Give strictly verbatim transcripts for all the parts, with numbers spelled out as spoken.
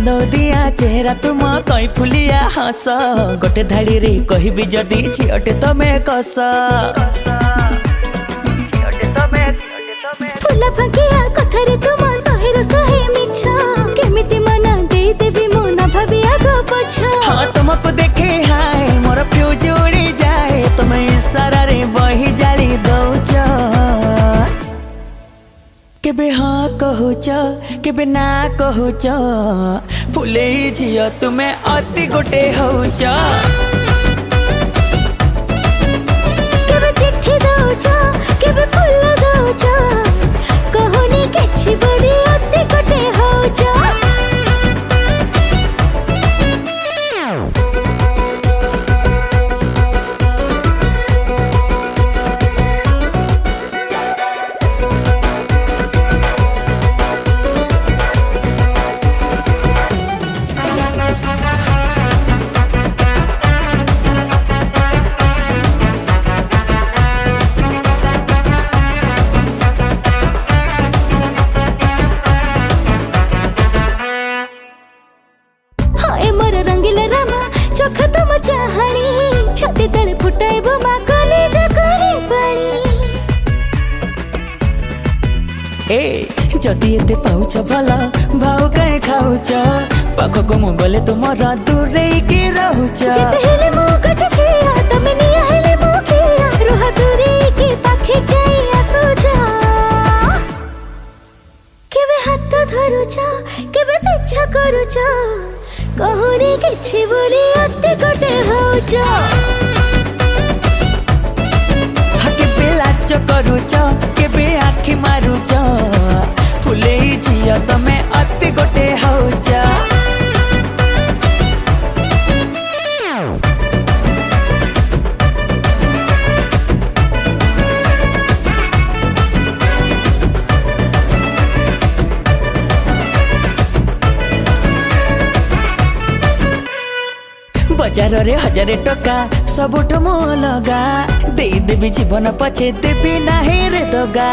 चांद दिया चेहरा तुम कई फुलिया हस गोटे धाड़ी रे कहबी जदी झियोटे तमे कस फुला फंकिया कथारे तुम सहेर सहे मिछ केमिति मन देई देबी मो न भाबी आगो पछ। हाँ तुमको देखे हाय मोर फ्यूज उड़ी जाए तुम इशारा रे बही जाली दौच केबे हाँ कहूच केबे ना कहूच फुले झियो तुमे अति गोटे होच केबे चिट्ठी दौच केबे फूल दौच कहूनी किछि बड़ी अति गोटे होच। चोख तुम चाहनी छाती तले फुटाइबो मा कलेज करे पानी। ए जदि एते पाउछ भला भाव काहे खाउछ पाखको मु गले तुमर दूरे के रहउछ जते हेले मो कट छिया तमे निया हेले मो किया रुह दूरे के पाखे काई आसुछ केबे हाथ धरुछ केबे पीछा करूछ कहूनी किछि बोली अति गोटे होच। केबे लाच करूच केबे आखि मारुच फुले झियो तमे अति गोटे होच। बजार रे हजार टका सबुठ मो लगा दे देवी जीवन पछे देवी नाही रे दगा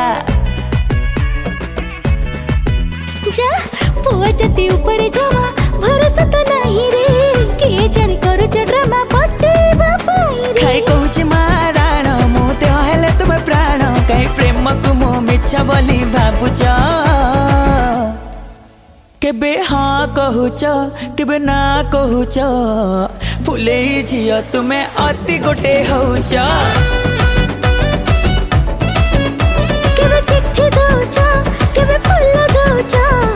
जा पुआ जति ऊपर जमा भरोसा तो नाही रे के जण करू छ ड्रामा पट्टे बापाई रे खाई कहूछ माराण मु ते हेले तुम प्राण कई प्रेम को मो मिच्छा बोली भाबुछ केबे हाँ कहूच केबे ना कहूच फुले झियो तुमे अति गोटे होच। केबे चिट्ठी दौच केबे फूल दौच